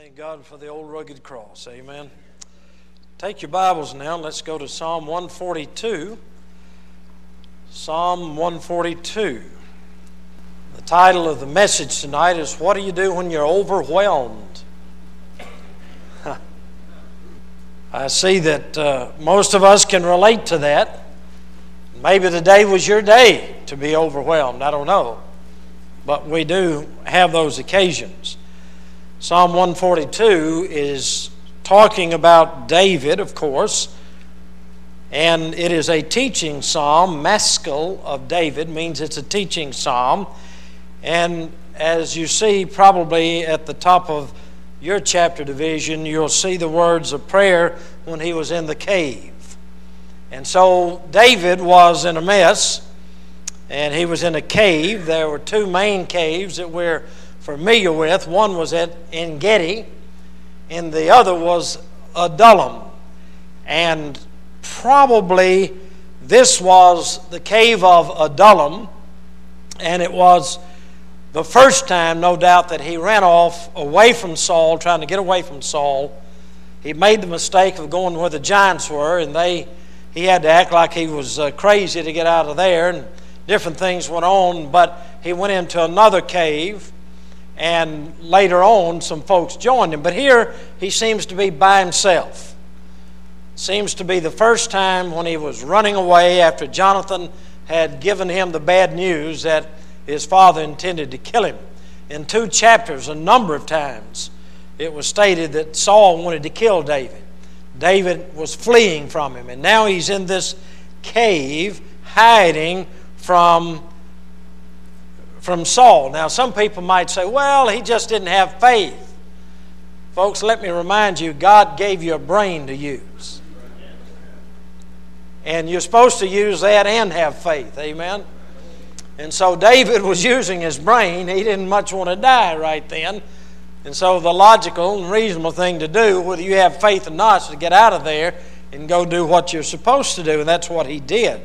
Thank God for the old rugged cross. Amen. Take your Bibles now. Let's go to Psalm 142. Psalm 142. The title of the message tonight is, What do you do when you're overwhelmed? I see that most of us can relate to that. Maybe today was your day to be overwhelmed. I don't know. But we do have those occasions. Psalm 142 is talking about David, of course, and it is a teaching psalm. Maskil of David means it's a teaching psalm. And as you see probably at the top of your chapter division, you'll see the words of prayer when he was in the cave. And so David was in a mess, and he was in a cave. There were two main caves that we're familiar with. One was at En-Gedi, and the other was Adullam. And probably this was the cave of Adullam, and it was the first time, no doubt, that he ran off away from Saul, trying to get away from Saul. He made the mistake of going where the giants were, and he had to act like he was crazy to get out of there, and different things went on, but he went into another cave, and later on some folks joined him. But here he seems to be by himself. Seems to be the first time when he was running away after Jonathan had given him the bad news that his father intended to kill him. In 2 chapters, a number of times, it was stated that Saul wanted to kill David. David was fleeing from him, and now he's in this cave hiding from Saul. Now, some people might say, well, he just didn't have faith. Folks, let me remind you, God gave you a brain to use. And you're supposed to use that and have faith. Amen? And so David was using his brain. He didn't much want to die right then. And so the logical and reasonable thing to do, whether you have faith or not, is to get out of there and go do what you're supposed to do. And that's what he did.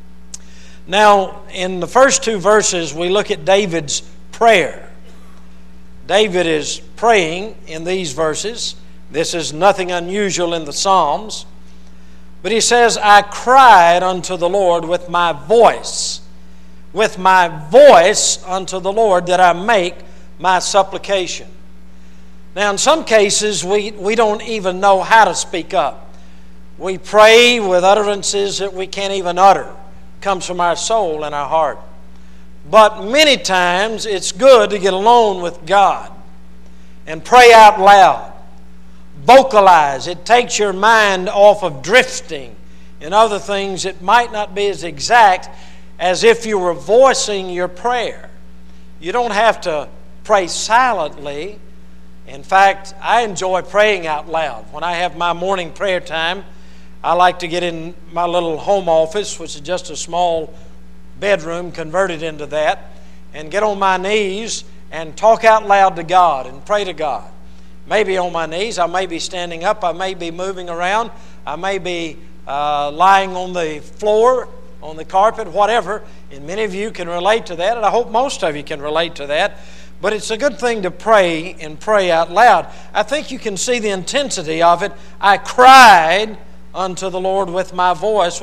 Now, in the first 2 verses, we look at David's prayer. David is praying in these verses. This is nothing unusual in the Psalms. But he says, I cried unto the Lord with my voice. With my voice unto the Lord did I make my supplication. Now, in some cases, we don't even know how to speak up. We pray with utterances that we can't even utter. Comes from our soul and our heart. But many times it's good to get alone with God and pray out loud. Vocalize. It takes your mind off of drifting and other things that might not be as exact as if you were voicing your prayer. You don't have to pray silently. In fact, I enjoy praying out loud. When I have my morning prayer time, I like to get in my little home office, which is just a small bedroom converted into that, and get on my knees and talk out loud to God and pray to God. Maybe on my knees, I may be standing up, I may be moving around, I may be lying on the floor, on the carpet, whatever, and many of you can relate to that, and I hope most of you can relate to that. But it's a good thing to pray and pray out loud. I think you can see the intensity of it. I cried unto the Lord with my voice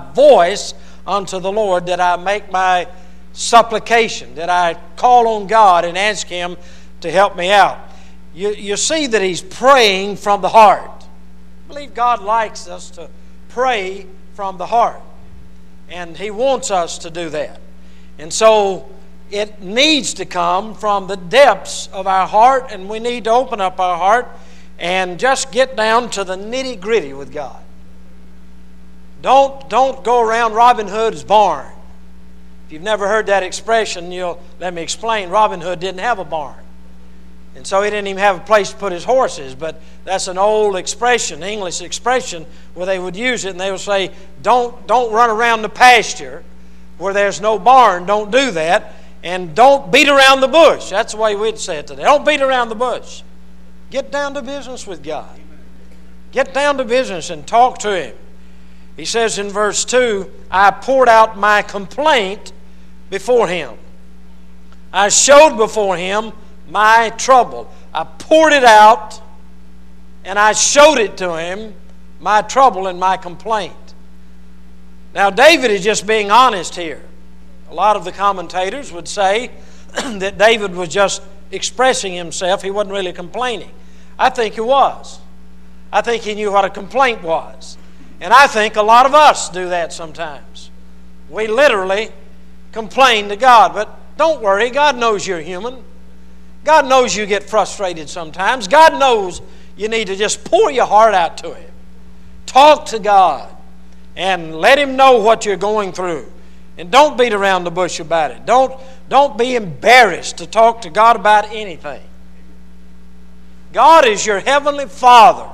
unto the Lord did I make my supplication, did I call on God and ask Him to help me out. You see that he's praying from the heart. I believe God likes us to pray from the heart, and He wants us to do that. And so it needs to come from the depths of our heart, and we need to open up our heart and just get down to the nitty-gritty with God. Don't go around Robin Hood's barn. If you've never heard that expression, let me explain. Robin Hood didn't have a barn. And so he didn't even have a place to put his horses. But that's an old expression, English expression, where they would use it, and they would say, don't run around the pasture where there's no barn. Don't do that. And don't beat around the bush. That's the way we'd say it today. Don't beat around the bush. Get down to business with God. Get down to business and talk to Him. He says in verse 2, I poured out my complaint before Him. I showed before Him my trouble. I poured it out, and I showed it to him, my trouble and my complaint. Now, David is just being honest here. A lot of the commentators would say that David was just expressing himself. He wasn't really complaining. I think he was. I think he knew what a complaint was. And I think a lot of us do that sometimes. We literally complain to God. But don't worry, God knows you're human. God knows you get frustrated sometimes. God knows you need to just pour your heart out to Him. Talk to God and let Him know what you're going through. And don't beat around the bush about it. Don't be embarrassed to talk to God about anything. God is your heavenly Father.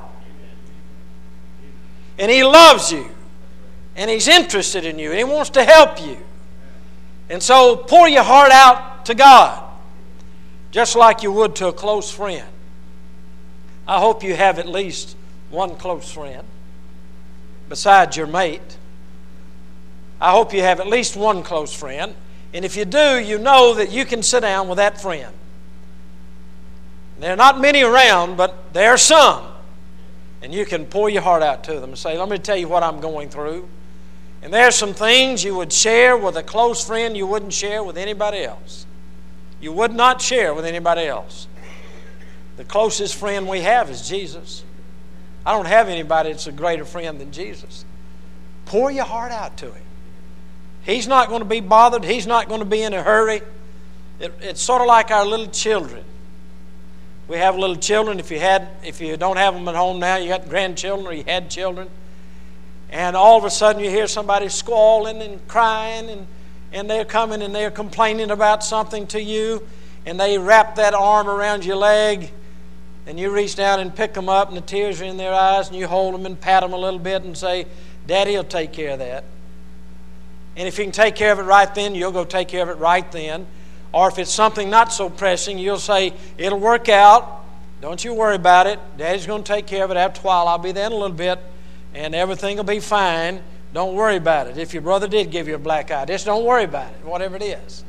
And He loves you. And He's interested in you. And He wants to help you. And so pour your heart out to God, just like you would to a close friend. I hope you have at least one close friend besides your mate. I hope you have at least one close friend. And if you do, you know that you can sit down with that friend. There are not many around, but there are some. And you can pour your heart out to them and say, let me tell you what I'm going through. And there are some things you would share with a close friend you wouldn't share with anybody else. You would not share with anybody else. The closest friend we have is Jesus. I don't have anybody that's a greater friend than Jesus. Pour your heart out to Him. He's not going to be bothered. He's not going to be in a hurry. It's sort of like our little children. We have little children. If you don't have them at home now, you got grandchildren or you had children. And all of a sudden you hear somebody squalling and crying and they're coming and they're complaining about something to you, and they wrap that arm around your leg, and you reach down and pick them up, and the tears are in their eyes, and you hold them and pat them a little bit and say, Daddy will take care of that. And if you can take care of it right then, you'll go take care of it right then. Or if it's something not so pressing, you'll say, it'll work out. Don't you worry about it. Daddy's going to take care of it. After a while, I'll be there in a little bit, and everything will be fine. Don't worry about it. If your brother did give you a black eye, just don't worry about it, whatever it is.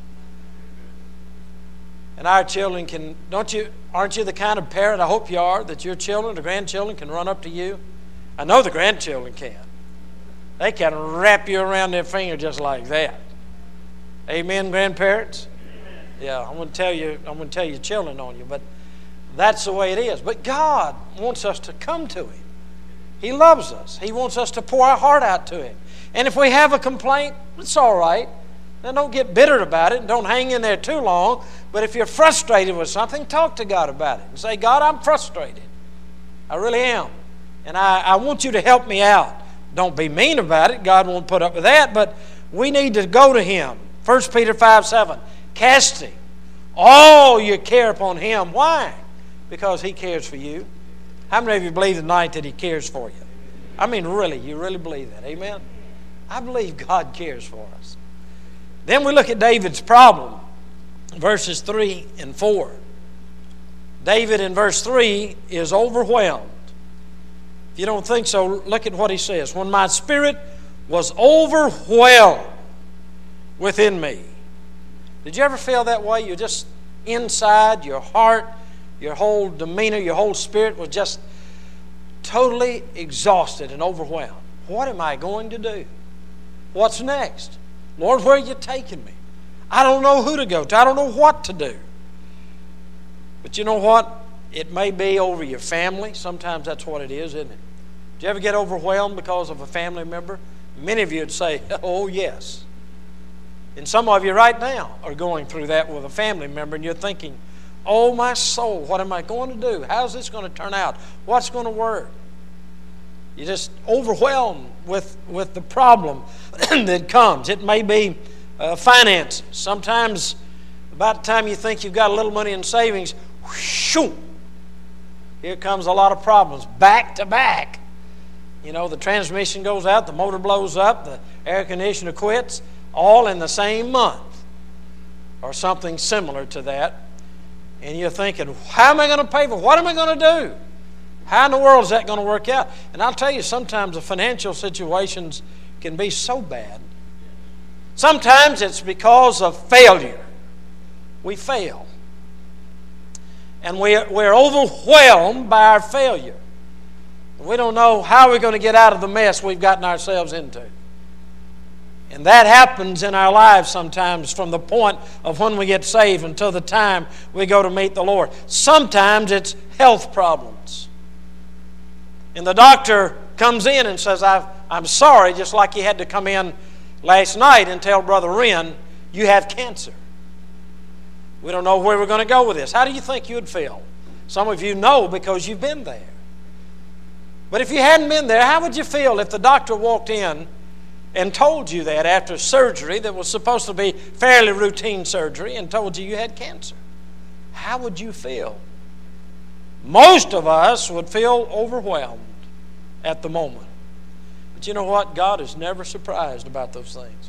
And our children can, aren't you the kind of parent, I hope you are, that your children, the grandchildren, can run up to you? I know the grandchildren can. They can wrap you around their finger just like that. Amen, grandparents? Amen. Yeah, I'm going to tell you children on you, but that's the way it is. But God wants us to come to Him. He loves us. He wants us to pour our heart out to Him. And if we have a complaint, it's all right. Now, don't get bitter about it and don't hang in there too long. But if you're frustrated with something, talk to God about it and say, God, I'm frustrated. I really am. And I want you to help me out. Don't be mean about it. God won't put up with that. But we need to go to Him. 1 Peter 5:7, casting all your care upon Him. Why? Because He cares for you. How many of you believe tonight that He cares for you? I mean, really, you really believe that? Amen? I believe God cares for us. Then we look at David's problem, verses 3 and 4. David in verse 3 is overwhelmed. If you don't think so, look at what he says. When my spirit was overwhelmed within me. Did you ever feel that way? You're just inside, your heart, your whole demeanor, your whole spirit was just totally exhausted and overwhelmed. What am I going to do? What's next? Lord, where are you taking me? I don't know who to go to. I don't know what to do. But you know what? It may be over your family. Sometimes that's what it is, isn't it? Do you ever get overwhelmed because of a family member? Many of you would say, oh, yes. And some of you right now are going through that with a family member, and you're thinking, oh, my soul, what am I going to do? How's this going to turn out? What's going to work? You're just overwhelmed with the problem that comes. It may be finances. Sometimes, about the time you think you've got a little money in savings, whoosh, here comes a lot of problems, back to back. You know, the transmission goes out, the motor blows up, the air conditioner quits, all in the same month, or something similar to that. And you're thinking, how am I going to pay for it? What am I going to do? How in the world is that going to work out? And I'll tell you, sometimes the financial situations can be so bad. Sometimes it's because of failure. We fail. and we're overwhelmed by our failure. We don't know how we're going to get out of the mess we've gotten ourselves into. And that happens in our lives sometimes from the point of when we get saved until the time we go to meet the Lord. Sometimes it's health problems. And the doctor comes in and says, I'm sorry, just like he had to come in last night and tell Brother Wren, you have cancer. We don't know where we're going to go with this. How do you think you'd feel? Some of you know because you've been there. But if you hadn't been there, how would you feel if the doctor walked in and told you that after surgery that was supposed to be fairly routine surgery and told you had cancer? How would you feel? Most of us would feel overwhelmed at the moment. But you know what? God is never surprised about those things.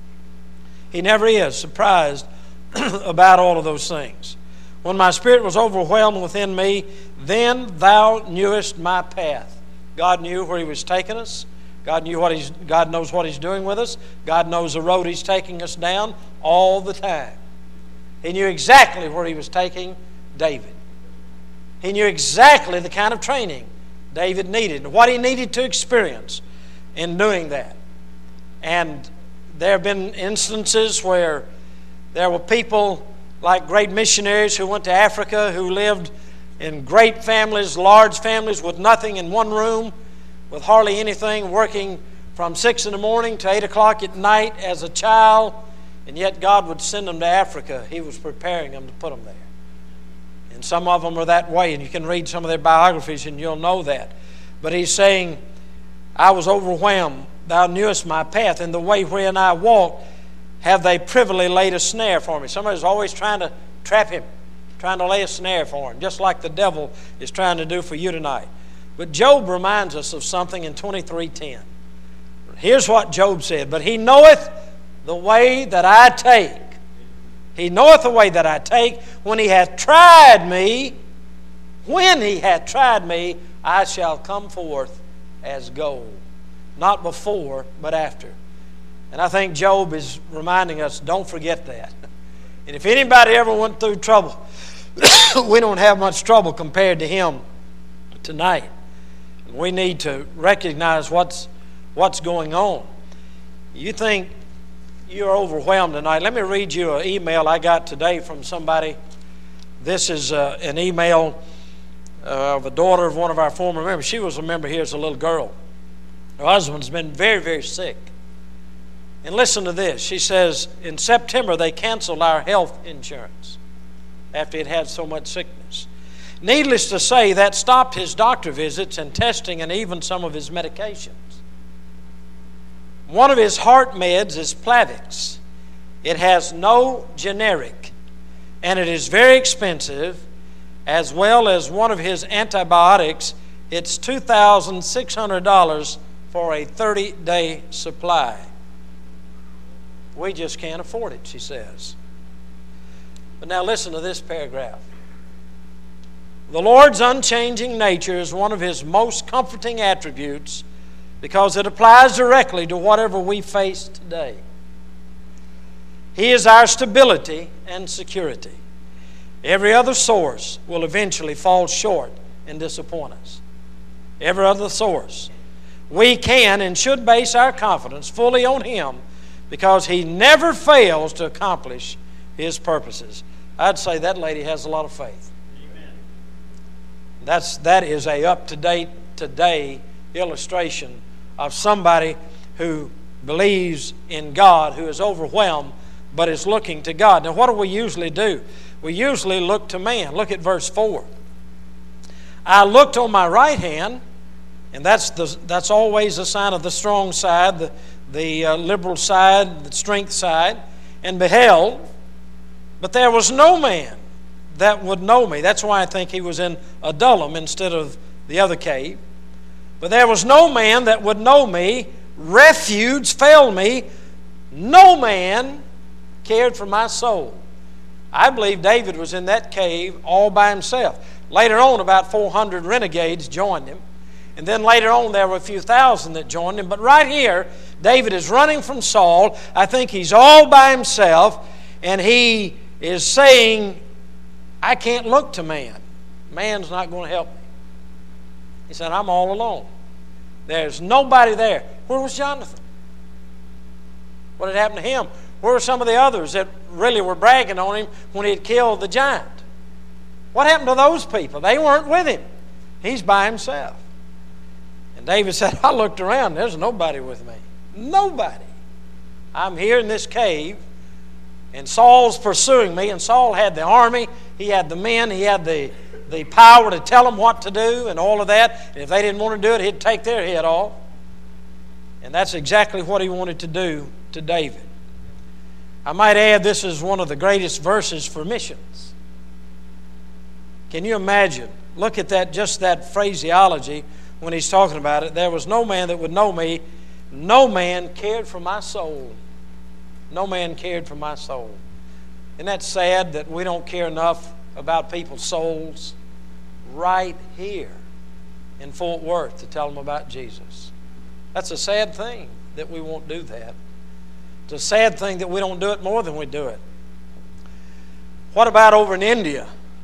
He never is surprised about all of those things. When my spirit was overwhelmed within me, then thou knewest my path. God knew where He was taking us. God knows what He's doing with us. God knows the road He's taking us down all the time. He knew exactly where He was taking David. He knew exactly the kind of training David needed and what he needed to experience in doing that. And there have been instances where there were people like great missionaries who went to Africa who lived in great families, large families with nothing in one room, with hardly anything, working from 6 in the morning to 8 o'clock at night as a child, and yet God would send them to Africa. He was preparing them to put them there. And some of them are that way, and you can read some of their biographies and you'll know that. But he's saying, I was overwhelmed. Thou knewest my path, and the way wherein I walked have they privily laid a snare for me. Somebody's always trying to trap him, trying to lay a snare for him, just like the devil is trying to do for you tonight. But Job reminds us of something in 23:10. Here's what Job said, but he knoweth the way that I take. He knoweth the way that I take. When he hath tried me, I shall come forth as gold. Not before, but after. And I think Job is reminding us, don't forget that. And if anybody ever went through trouble, we don't have much trouble compared to him tonight. We need to recognize what's going on. You think you're overwhelmed tonight. Let me read you an email I got today from somebody. This is an email of a daughter of one of our former members. She was a member here as a little girl. Her husband's been very, very sick. And listen to this. She says, in September they canceled our health insurance after he'd had so much sickness. Needless to say, that stopped his doctor visits and testing and even some of his medications. One of his heart meds is Plavix. It has no generic, and it is very expensive, as well as one of his antibiotics. It's $2,600 for a 30-day supply. We just can't afford it, she says. But now listen to this paragraph. The Lord's unchanging nature is one of His most comforting attributes because it applies directly to whatever we face today. He is our stability and security. Every other source will eventually fall short and disappoint us. Every other source. We can and should base our confidence fully on Him because He never fails to accomplish His purposes. I'd say that lady has a lot of faith. That is a up-to-date today illustration of somebody who believes in God, who is overwhelmed, but is looking to God. Now, what do we usually do? We usually look to man. Look at verse 4. I looked on my right hand, and that's always a sign of the strong side, the liberal side, the strength side, and beheld, but there was no man that would know me. That's why I think he was in Adullam instead of the other cave. But there was no man that would know me. Refuge failed me. No man cared for my soul. I believe David was in that cave all by himself. Later on, about 400 renegades joined him. And then later on, there were a few thousand that joined him. But right here, David is running from Saul. I think he's all by himself. And he is saying, I can't look to man. Man's not going to help me. He said, I'm all alone. There's nobody there. Where was Jonathan? What had happened to him? Where were some of the others that really were bragging on him when he had killed the giant? What happened to those people? They weren't with him. He's by himself. And David said, I looked around. There's nobody with me. Nobody. I'm here in this cave, and Saul's pursuing me. And Saul had the army. He had the men. He had the power to tell them what to do and all of that. And if they didn't want to do it, he'd take their head off. And that's exactly what he wanted to do to David. I might add, this is one of the greatest verses for missions. Can you imagine? Look at that, just that phraseology when he's talking about it. There was no man that would know me. No man cared for my soul. No man cared for my soul. Isn't that sad that we don't care enough about people's souls right here in Fort Worth to tell them about Jesus? That's a sad thing that we won't do that. It's a sad thing that we don't do it more than we do it. What about over in India?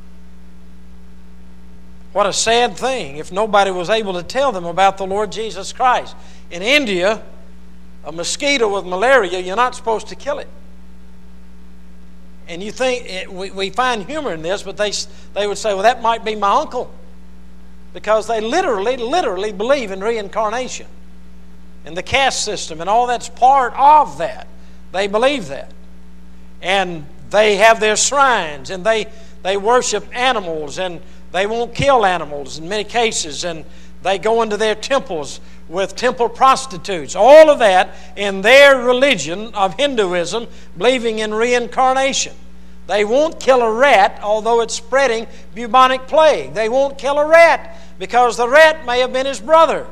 What a sad thing if nobody was able to tell them about the Lord Jesus Christ. In India, a mosquito with malaria, you're not supposed to kill it. And you think, we find humor in this, but they would say, well, that might be my uncle. Because they literally believe in reincarnation. And the caste system and all that's part of that. They believe that. And they have their shrines, and they worship animals, and they won't kill animals in many cases, and they go into their temples with temple prostitutes. All of that in their religion of Hinduism, believing in reincarnation. They won't kill a rat, although it's spreading bubonic plague. They won't kill a rat because the rat may have been his brother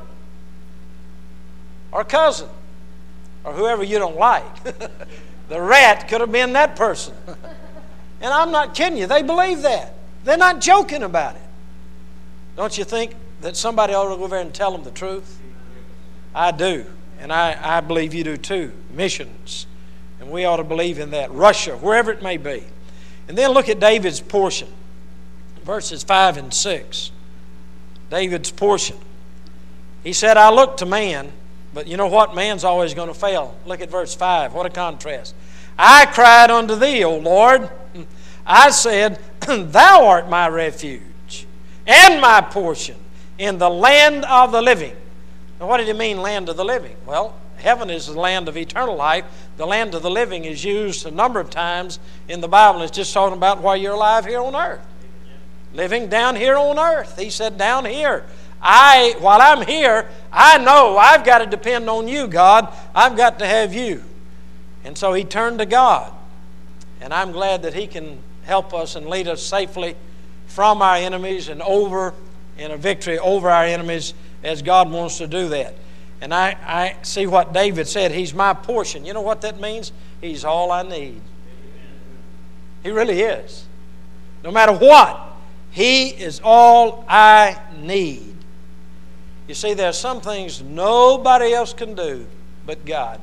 or cousin or whoever you don't like. The rat could have been that person. And I'm not kidding you. They believe that. They're not joking about it. Don't you think that somebody ought to go over there and tell them the truth? I do. And I believe you do too. Missions. And we ought to believe in that. Russia, wherever it may be. And then look at David's portion. Verses 5 and 6. David's portion. He said, I look to man, but you know what? Man's always going to fail. Look at verse 5. What a contrast. I cried unto thee, O Lord. I said, Thou art my refuge and my portion in the land of the living. Now, what did he mean, land of the living? Well, heaven is the land of eternal life. The land of the living is used a number of times in the Bible. It's just talking about while you're alive here on earth. Living down here on earth. He said, down here. While I'm here, I know I've got to depend on you, God. I've got to have you. And so he turned to God. And I'm glad that he can help us and lead us safely from our enemies and over in a victory over our enemies as God wants to do that. And I see what David said. He's my portion. You know what that means? He's all I need. He really is. No matter what, he is all I need. You see, there are some things nobody else can do but God.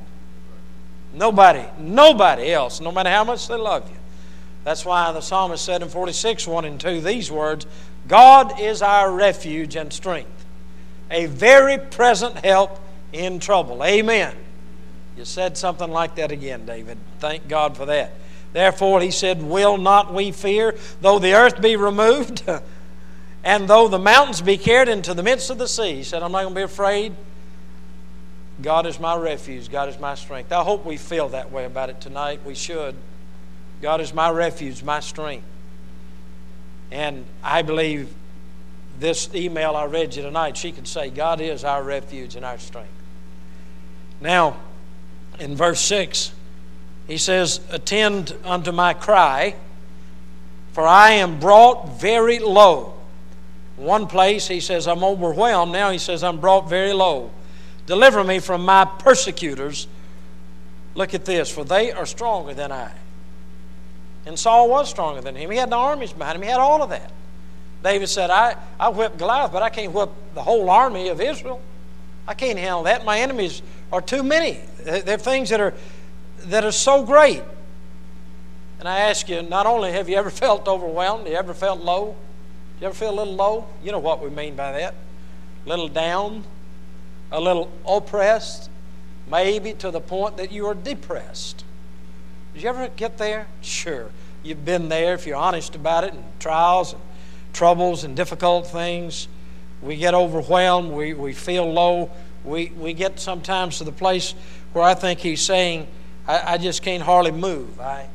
Nobody else, no matter how much they love you. That's why the psalmist said in 46, 1 and 2, these words, God is our refuge and strength, a very present help in trouble. Amen. You said something like that again, David. Thank God for that. Therefore, he said, will not we fear, though the earth be removed, and though the mountains be carried into the midst of the sea? He said, I'm not going to be afraid. God is my refuge. God is my strength. I hope we feel that way about it tonight. We should. God is my refuge, my strength. And I believe this email I read you tonight, she could say, God is our refuge and our strength. Now, in verse 6, he says, attend unto my cry, for I am brought very low. One place he says, I'm overwhelmed. Now he says, I'm brought very low. Deliver me from my persecutors. Look at this, for they are stronger than I. And Saul was stronger than him. He had the armies behind him. He had all of that. David said, I whipped Goliath, but I can't whip the whole army of Israel. I can't handle that. My enemies are too many. They're things that are so great. And I ask you, not only have you ever felt overwhelmed, have you ever felt low? Do you ever feel a little low? You know what we mean by that. A little down, a little oppressed, maybe to the point that you are depressed. Did you ever get there? Sure. You've been there if you're honest about it, and trials and troubles and difficult things. We get overwhelmed. We feel low. We get sometimes to the place where I think he's saying, I just can't hardly move.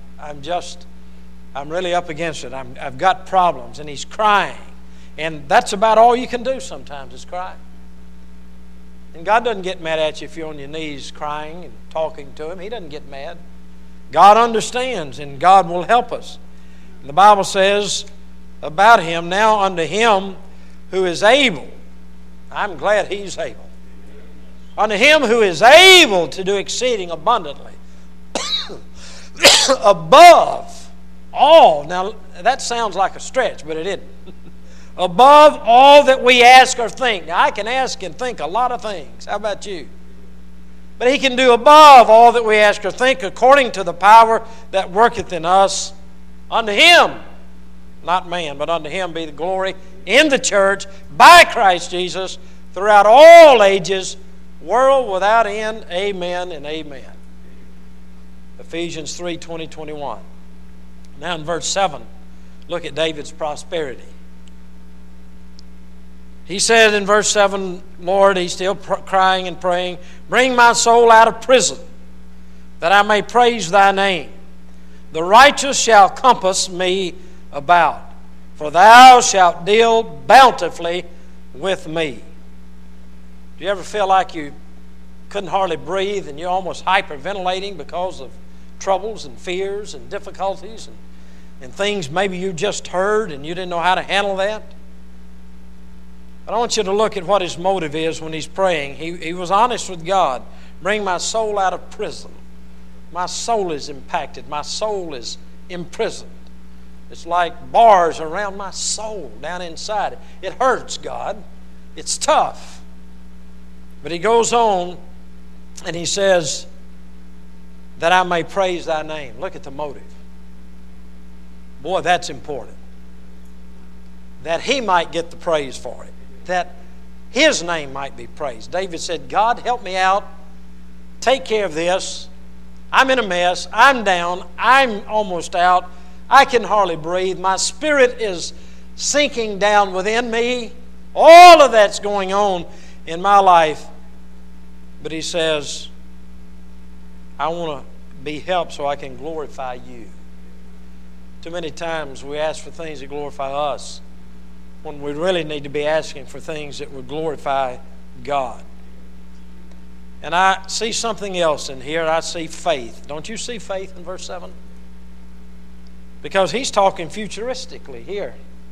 I'm really up against it. I've got problems. And he's crying. And that's about all you can do sometimes is cry. And God doesn't get mad at you if you're on your knees crying and talking to Him. He doesn't get mad. God understands, and God will help us. And the Bible says about Him, now unto Him who is able. I'm glad He's able. Unto Him who is able to do exceeding abundantly above all. Now, that sounds like a stretch, but it isn't. Above all that we ask or think. Now, I can ask and think a lot of things. How about you? But He can do above all that we ask or think according to the power that worketh in us. Unto Him, not man, but unto Him be the glory in the church by Christ Jesus throughout all ages, world without end. Amen and amen. Ephesians 3, 20, 21. Now in verse 7, look at David's prosperity. He said in verse 7, Lord, he's still crying and praying, bring my soul out of prison, that I may praise thy name. The righteous shall compass me about, for thou shalt deal bountifully with me. Do you ever feel like you couldn't hardly breathe and you're almost hyperventilating because of troubles and fears and difficulties and things maybe you just heard and you didn't know how to handle that? But I want you to look at what his motive is when he's praying. He was honest with God. Bring my soul out of prison. My soul is impacted. My soul is imprisoned. It's like bars around my soul down inside. It hurts, God. It's tough. But he goes on and he says, that I may praise thy name. Look at the motive. Boy, that's important. That he might get the praise for it. That his name might be praised. David said, God, help me out. Take care of this. I'm in a mess. I'm down. I'm almost out. I can hardly breathe. My spirit is sinking down within me. All of that's going on in my life. But he says, I want to be helped so I can glorify you. Too many times we ask for things that glorify us, when we really need to be asking for things that would glorify God. And I see something else in here. I see faith. Don't you see faith in verse 7? Because he's talking futuristically here.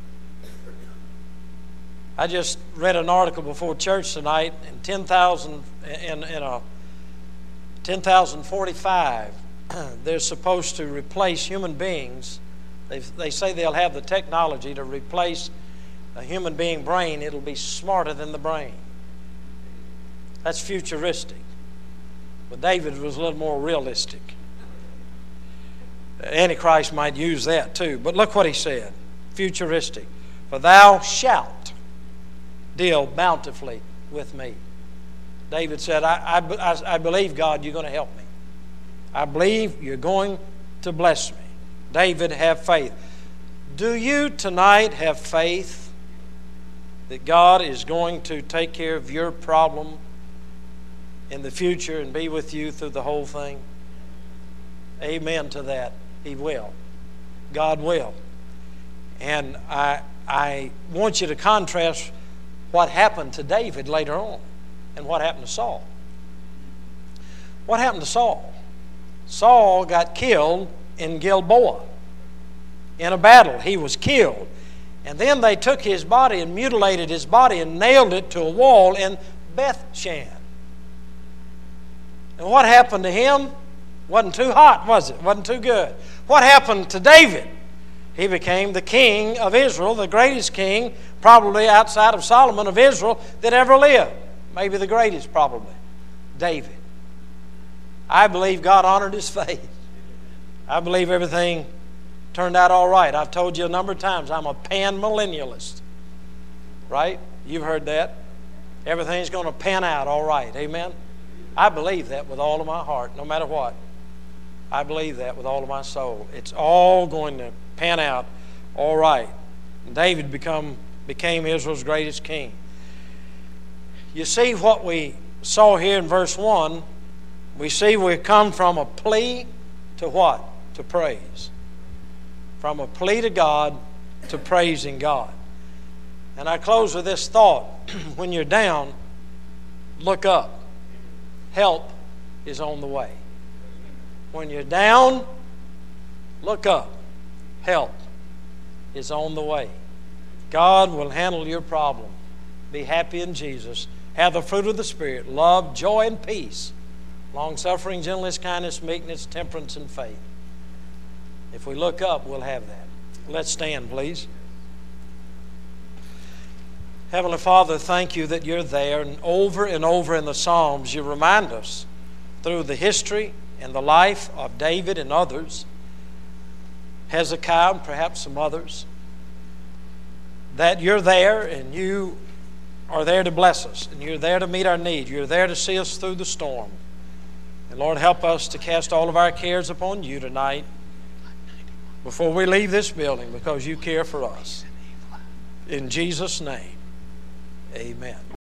I just read an article before church tonight in 10,045. They're supposed to replace human beings. They say they'll have the technology to replace a human being brain. It'll be smarter than the brain. That's futuristic. But David was a little more realistic. Antichrist might use that too. But look what he said. Futuristic. For thou shalt deal bountifully with me. David said, I believe, God, you're going to help me. I believe you're going to bless me. David, have faith. Do you tonight have faith that God is going to take care of your problem in the future and be with you through the whole thing? Amen to that. He will. God will. And I want you to contrast what happened to David later on and what happened to Saul. What happened to Saul? Saul got killed in Gilboa in a battle. He was killed. And then they took his body and mutilated his body and nailed it to a wall in Bethshan. And what happened to him? Wasn't too hot, was it? Wasn't too good. What happened to David? He became the king of Israel, the greatest king, probably outside of Solomon, of Israel that ever lived. Maybe the greatest, probably. David. I believe God honored his faith. I believe everything turned out all right. I've told you a number of times, I'm a pan-millennialist. Right? You've heard that. Everything's going to pan out all right. Amen? I believe that with all of my heart, no matter what. I believe that with all of my soul. It's all going to pan out all right. And David became Israel's greatest king. You see what we saw here in verse 1. We see we've come from a plea to what? To praise. From a plea to God to praising God. And I close with this thought. When you're down, look up. Help is on the way. When you're down, look up. Help is on the way. God will handle your problem. Be happy in Jesus. Have the fruit of the Spirit, love, joy, and peace, long-suffering, gentleness, kindness, meekness, temperance, and faith. If we look up, we'll have that. Let's stand, please. Heavenly Father, thank you that you're there, and over in the Psalms you remind us through the history and the life of David and others, Hezekiah and perhaps some others, that you're there and you are there to bless us, and you're there to meet our need. You're there to see us through the storm. And Lord, help us to cast all of our cares upon you tonight before we leave this building, because you care for us. In Jesus' name, amen.